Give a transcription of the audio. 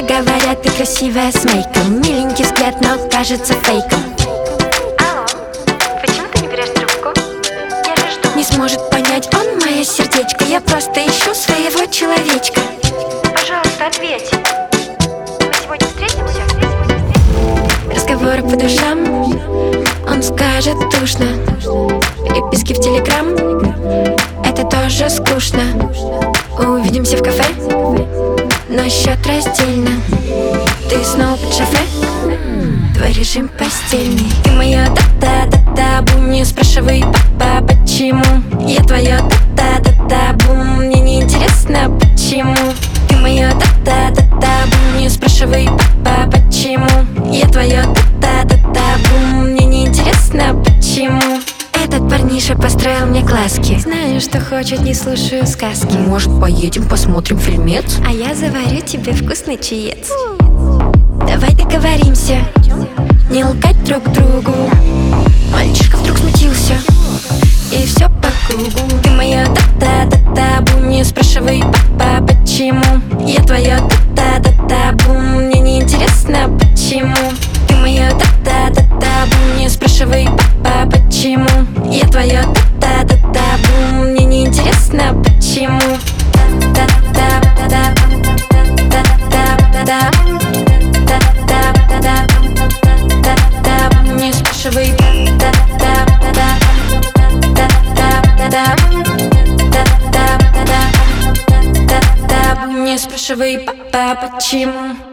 говорят, ты красивая с мейком. Миленький взгляд, но кажется фейком. Алло, почему ты не берешь трубку? Я же жду. Не сможет понять он мое сердечко. Я просто ищу своего человечка. Пожалуйста, ответь. Мы сегодня встретимся? Разговоры по душам, он скажет душно. Переписки в телеграм, это тоже скучно. Увидимся в кафе, но счет раздельно. Ты снова под шофе, твой режим постельный. Ты моё да-да-да-да-бум. Не спрашивай, папа, почему. Я твоё да-да-да-да-бум. Мне не интересно, почему. Ты моё да-да-да-да-бум. Не спрашивай, папа, почему. Я твоё да-да-да-да-бум. Мне не интересно, почему. Этот парниша построил мне глазки. Знаю, что хочет, не слушаю сказки. Может, поедем, посмотрим фильмец? А я заварю тебе вкусный чаец. Давай договоримся не лгать друг другу. Мальчишка вдруг смутился, и все по кругу. Ты моя да-да-да-да-бум. Не спрашивай, папа, почему. Я твоя да-да-да-да-бум. Мне не интересно, почему. Ты моя да-да-да-да-бум. Не спрашивай, папа, почему. Я твоя да-да-да-да-бум. Мне не интересно, почему. Да-да-да-да-да. Да-да-да-да-да. Не спрашивай, не спрашивай, папа, почему.